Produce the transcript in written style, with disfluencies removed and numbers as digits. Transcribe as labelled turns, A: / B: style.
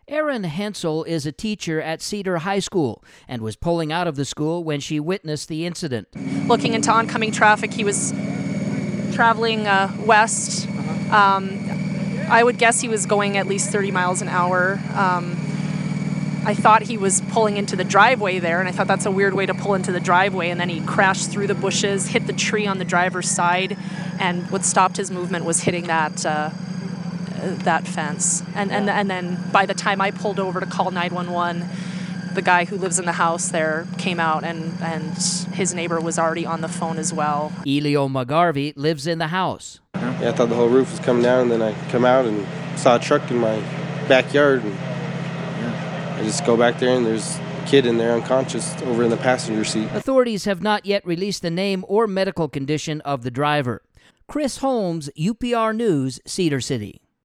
A: Erin Hensel is a teacher at Cedar High School and was pulling out of the school when she witnessed the incident.
B: Looking into oncoming traffic, he was traveling west. I would guess he was going at least 30 miles an hour. I thought he was pulling into the driveway there, and I thought that's a weird way to pull into the driveway, and then he crashed through the bushes, hit the tree on the driver's side, and what stopped his movement was hitting that fence. And then by the time I pulled over to call 911, the guy who lives in the house there came out, and his neighbor was already on the phone as well.
A: Elio McGarvey lives in the house.
C: Yeah, I thought the whole roof was coming down, and then I come out and saw a truck in my backyard, and I just go back there, and there's a kid in there unconscious over in the passenger seat.
A: Authorities have not yet released the name or medical condition of the driver. Chris Holmes, UPR News, Cedar City.